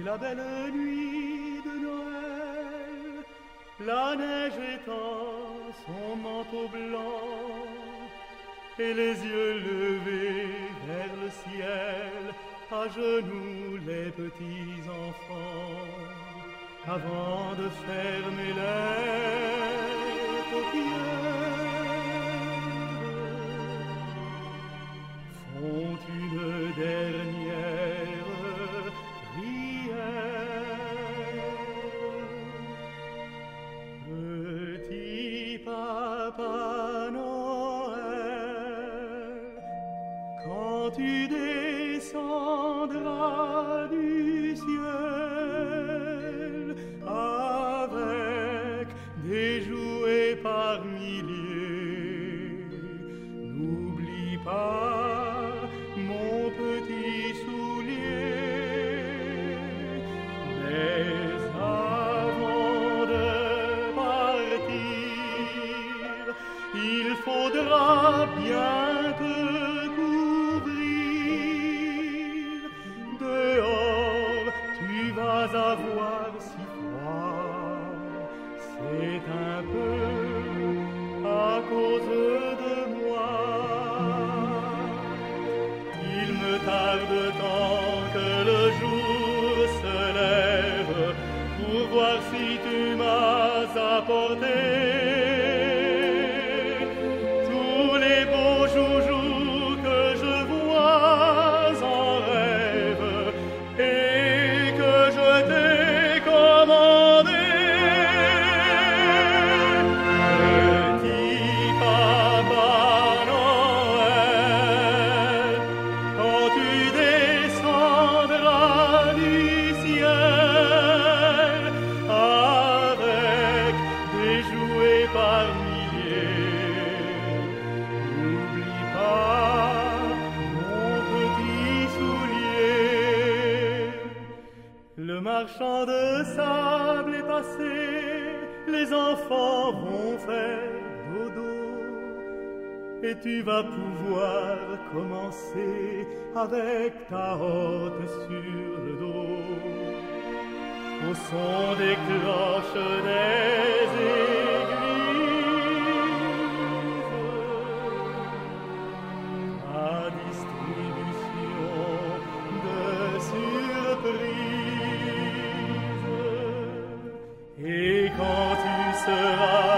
la belle nuit de Noël, la neige étend son manteau blanc et les yeux levés vers le ciel, à genoux les petits enfants, avant de fermer les paupières, font une dernière prière. Petit Papa Noël, quand tu descendras du ciel avec des jouets par milliers, n'oublie pas mon petit soulier. Mais avant de partir, il faudra bien te couvrir. Dehors, tu vas avoir si froid. C'est un peu à cause de moi. Il me tarde tant que le jour se lève pour voir si tu m'as apporté tous les beaux joujoux que je vois en rêve et que je t'ai commandé. Petit Papa Noël, quand tu descendras du ciel avec des jouets par milliers, n'oublie pas mon petit soulier. Le marchand de sable est passé, les enfants vont faire dodo, et tu vas pouvoir commencer avec ta hotte sur le dos. Au son des cloches des églises, à distribution de surprises. Et quand tu seras